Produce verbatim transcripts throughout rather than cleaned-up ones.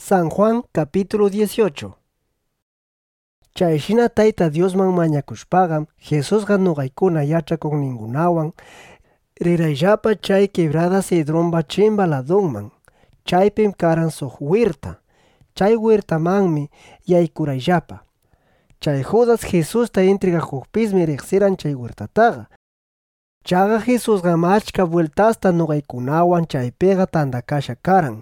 San Juan capítulo dieciocho. Chayshina tayta Diosman mañakushpagam Jesusqa nuqaykuna yachakuqninkunawan rirayllapa chay quebrada Cedronpa chimba ladunman. Chaypim karan suq huerta. Chay huertamanmi yaykurayllapa. Chay Judas Jesusta entregakuqpismi riqsiran chay huertataqa. Chaqa Jesusqa achka vueltasta nuqaykunawan chaypiqa tandakasha karan.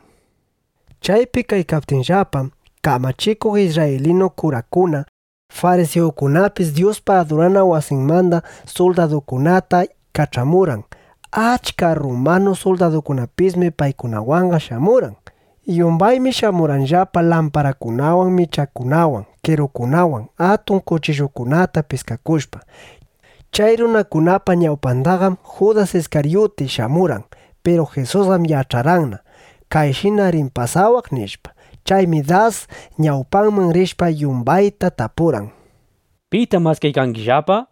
Chaypi kaykaptinllapam kamachikuq israelino kurakuna fariseokunapis Diospa adurana wasinmanta soldadukunata kach'amuran. Achka romano soldadukunapismi paykunawanqa shamuran. Yumbaymi shamuranllapa lamparakunawan michakunawan, quirukunawan, atun cuchillukunata piskakushpa. Chay runakunapa ñawpantaqam Judas Iscariote shamuran, pero Jesusqam yach'aranna kayshina rin pasawaq nishpa. Chaymi das ñawpanman rishpa yumbayta tapuran. ¿Pita maskaykankillapa?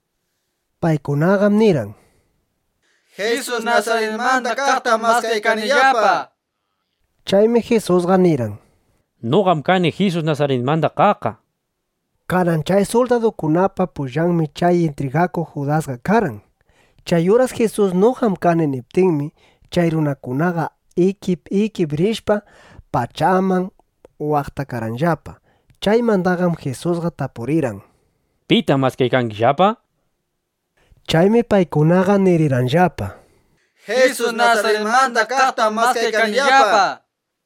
Paykunaqam niran: Jesus Nazaretmanta kaqta maskaykanillapa. Chaymi Jesusqa niran: Nuqam kani Jesus Nazaretmanta kaqqa. Kanan chay soldadukunapa pullanmi chay entregakuq Judasqa karan. Chay horas Jesus nuqam kani niptinmi chay runakunaqa ikip ikip rishpa pachaman waqtakaranllapa. Chaymantaqam Jesusqa tapuriran: ¿Pita maskaykankillapa? Chaymi paykunaqa niriranllapa: Jesus Nazaretmanta kaqta maskaykanillapa.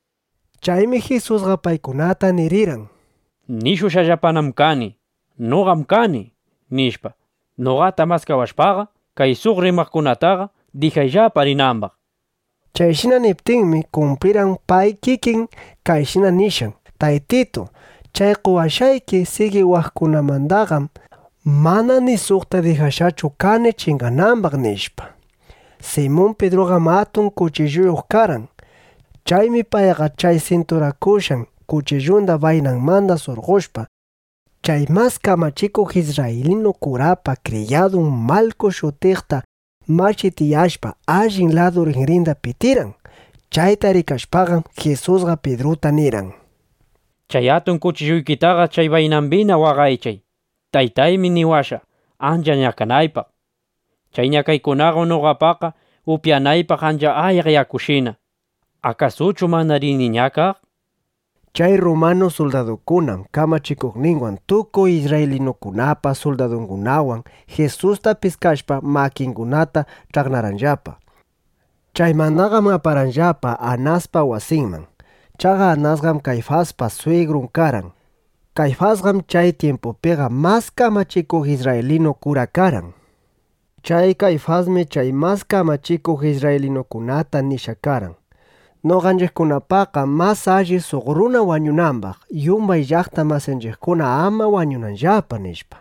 Chaymi Jesusqa paykunata niriran: Nishushllapanam kani, nuqam kani, nishpa. Nuqata maskawashpaqa kay suq rimaqkunataqa dijayllapa rinanpaq. Chayshina niptinmi cumpliran pay kikin kayshina nishan: Taytito, chay quwashayki sigiwaqkunamantaqam mana ni suqta dijashachu kani chingananpaq nishpa. Simón Pedroqam atun cuchilluyuq karan. Chaymi payqa chay cinturakushan cuchillunta vaynanmanta surqushpa, chay mas kamachikuq israelino kurapa criadun Malco shutiqta machitiyashpa allin lado rinrinta pitiran. Chayta rikashpaqam Jesusqa Pedrota niran: Chay atun cuchilluykitaqa chay vaynanpina waqaychay. Taytaymi niwasha ancha ñakanaypaq. Chay ñakaykunaqa nuqapaqa upyanaypaq ancha ayaq yakushina. ¿Akasuchu mana rini ñakaq? Chay romano soldadukunam kamachikuqninwan tukuy israelinokunapa soldadunkunawan Jesusta piskashpa makinkunata ch'aqnaranllapa. Chaymantaqam aparanllapa Anaspa wasinman. Chaqa Anasqam Caifaspa suegrun karan. Caifasqam chay tiempopiqa mas kamachikuq israelino kura karan. Chay Caifasmi chay mas kamachikuq israelinokunata nisha karan: Noqanchikkunapaqa mas alli suq runa wañunanpaq, yumbay llaqta masinchikkuna ama wañunanllapa nishpa.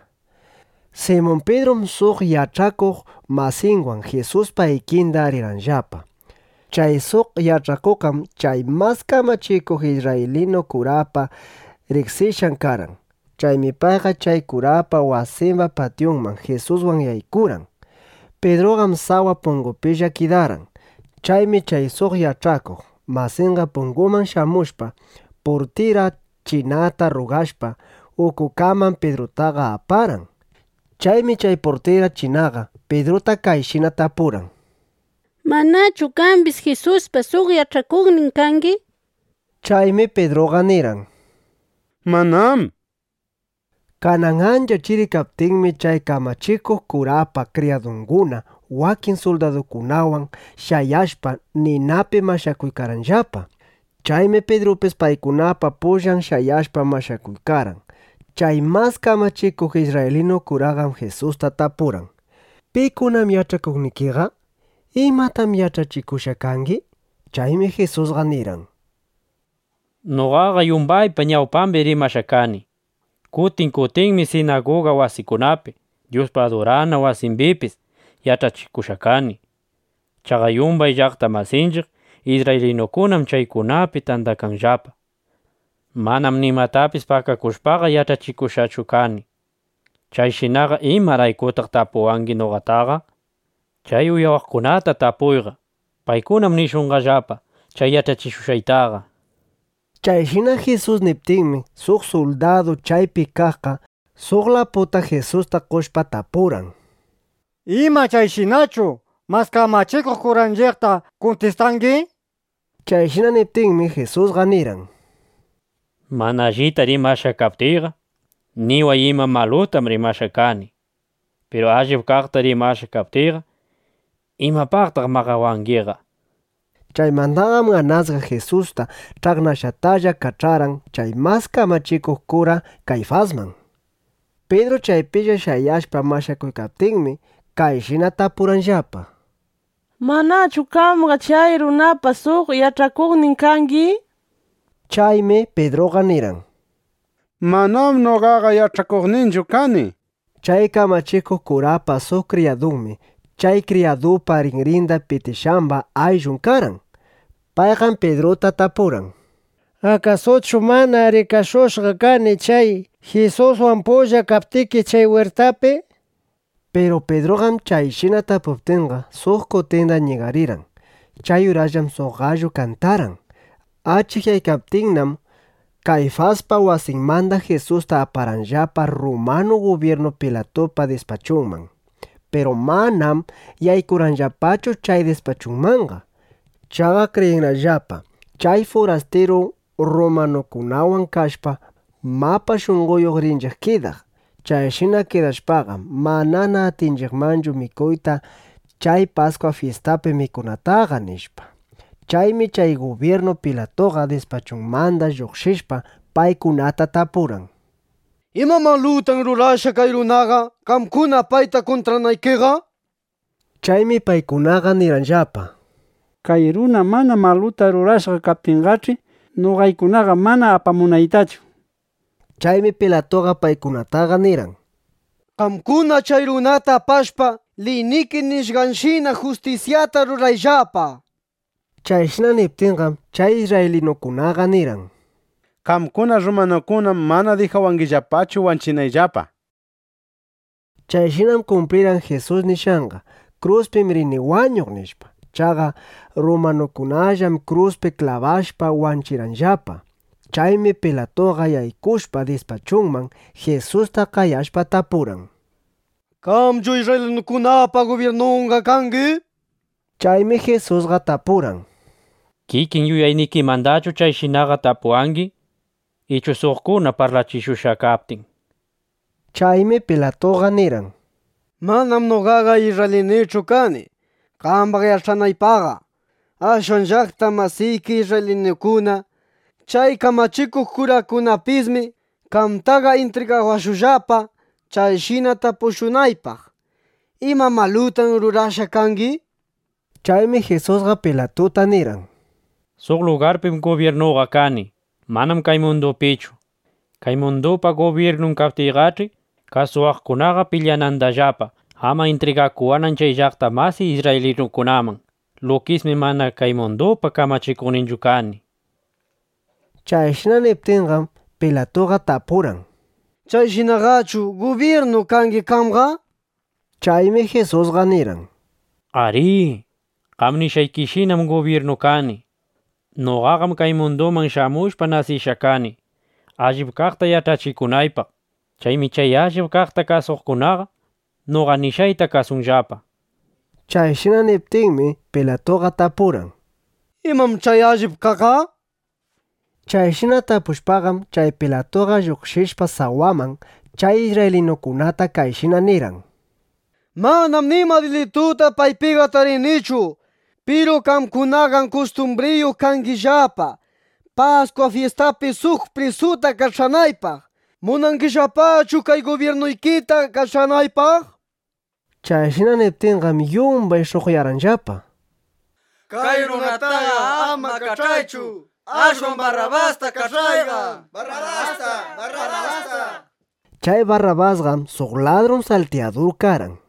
Simón Pedrom suq yachakuq masinwan Jesuspa ikinta riranllapa. Chay suq yachakuqam chay mas kamachikuq israelino kurapa riqsishan karan. Chaymi payqa chay kurapa wasinpa patiunman Jesuswan yaykuran. Pedroqam sawa pungupilla kidaran. Chaymi chay suq yachakuq masinqa punguman shamushpa portira chinata rugashpa ukukaman Pedrotaqa aparan. Chaymi chay portira chinaqa Pedrota kayshina tapuran: ¿Manachu kanpis Jesuspa suq yachakuqnin kanki? Chaymi Pedroqa niran: Manam. Kanan ancha chirikaptinmi chay kamachikuq kurapa criadunkuna wakin soldadukunawan shayashpa ninapi mashakuykaranllapa. Chaymi Pedropis paykunapa pullan shayashpa mashakuykaran. Chay mas kamachikuq israelino kuraqam Jesusta tapuran: ¿Pikunam yachakuqnikiqa? ¿Imatam yachachikusha kanki? Chaymi Jesusqa niran: Nuqaqa yumbaypa ñawpanpi rimasha kani. Kutin kutinmi sinagoga wasikunapi, Diospa adurana wasinpipis yachachikusha kani. Chaqa yumbay llaqta masinchiq israelinokunam chaykunapi tandakanllapa. Manam nimatapis pakakushpaqa yachachikushachu kani. Chayshinaqa imaraykutaq tapuwanki nuqataqa? Chay uyawaqkunata tapuyqa, paykunam nishunqallapa chay yachachishushaytaqa. Chayshina Jesús niptinmi suq soldado chaypi kaqqa suq laputa Jesusta qoshpa tapuran. Ima chayshinachu mas kamachikuq kuranllekta kuntistanki? Chayshina niptinmi Jesusqa niran: Mana allita rimasha kaptiqa niwa ima malutam rimasha kani. Pero allip kaqta rimasha kaptiqa imapaqtaq maqawankiqa. Chaymantaqam ganasqa Jesusta ch'aqnashatalla kach'aran chay mas kamachikuq kura Caifasman. Pedro chaypilla shayashpa mashakuykaptinmi kayshina tapuranllapa: Manachu qamqa chay runapa suq yach'akuqnin kanki? Chaymi Pedroqa niran: Manam noqaqa yach'akuqninchu kani. Chay kamachikuq kurapa suq criadunmi chay criadupa rinrinda pitishamba ayllun karan. Payqam Pedrota tapuran: ¿Acasochu mana rikashushqa kani chay Jesuswan pulla kaptiki chay huertapi? Pero Pedroqam chayshina tapuptinqa suq kutinda ñigariran. Chay urallam suq gallo cantaran. Achikyay Caifaspa wasinmanta Jesusta aparanllapa Romano gobierno Pilatopa despachunman. Pero manam yaykuranllapachu chay despachunmanqa. Chaqa creyinallapa chay forastero Romanokunawan kashpa mapa shunquyuq rinchiq kidaq. Chayshina kidashpaqa manana atinchiqmanchu mikuyta chay Pascua fiestapi mikunataqa nishpa. Chaymi chay gobierno Pilatoqa despachunmanta lluqshishpa paykunata tapuran: Ima malutan rurasha kay runaqa qamkuna payta kontranaykiqa? Chaymi paykunaqa niranllapa: Kay runa mana maluta rurashqa kaptinqachi nuqaykunaqa mana apamunaytachu. Chaymi Pilatoqa paykunataqa niran: Qamkuna chay runata apashpa liyniki nishqanshina justiciata rurayllapa. Chayshina niptinqa chay israelinukunaqa niran: Qamkuna romanokuna mana dijawankillapachu wanchinayllapa. Chayshinam cumpliran Jesus nishanqa cruzpim rini wañuq nishpa. Chaqa romanokunallam cruzpi clavashpa wanchiranllapa. Chaymi Pilatoqa yaykushpa despachunman Jesusta qayashpa tapuran: ¿Qamchu israelinukunapa gobiernunqa kanki? Chaymi Jesusqa tapuran: Kikin yuyayniki mandachu chayshinaqa tapuanki ichu suqkuna parlachishusha kaptin. Chaymi Pilatoqa niran: Manam noqaqa israelinichu kani qambaq yach'anaypaqa. Ashwan llaqta masiyki israelinikuna chay kamachikuq kurakunapismi qamtaqa entregawashullapa chayshina tapushunaypaq. ¿Ima malutan rurasha kanki? Chaymi Jesusqa Pilatota niran: Suq lugarpim gobiernoqa kani, manam kay mundupichu. Kay mundupa gobiernun kaptiqachi kasuwaqkunaqa pillanandallapa ama entregakuwanan chay llaqta masi israelinukunaman. Lokismi mana kay mundupa kamachikuqninchu kani. Chayshina niptinqa Pilatoqa tapuran: Chayshinaqachu gobierno kanki qamqa? Chaymi Jesusqa niran: Ari, qam nishaykishinam gobierno kani. Noqaqam kay munduman shamushpa nasisha kani. Allip kaqta yach'achikunaypaq. Chaymi chay allip kaqta kasuqkunaqa noqa nishayta kasunllapa. Chayshina niptinmi Pilatoqa tapuran: Imam chay allip kaqa? Chayshina tapushpaqam chay Pilatoqa lluqshishpa sawaman chay israelinukunata kayshina niran: Manam nima delituta paypiqa tarinichu. Pero qamkunaqa costumbriyuq kankillapa Pascua fiestapi suq prisuta kach'anaypaq. Munankillapachu kay gobiernoykita kach'anaypaq? Chayshina niptinqam yumbay shuqyaranllapa: Kay runataqa ama kach'aychu. Ashwan Barrabasta kach'ayqa. Barrabasta, Barrabasta. Chay Barrabasqam suq ladron salteador karan.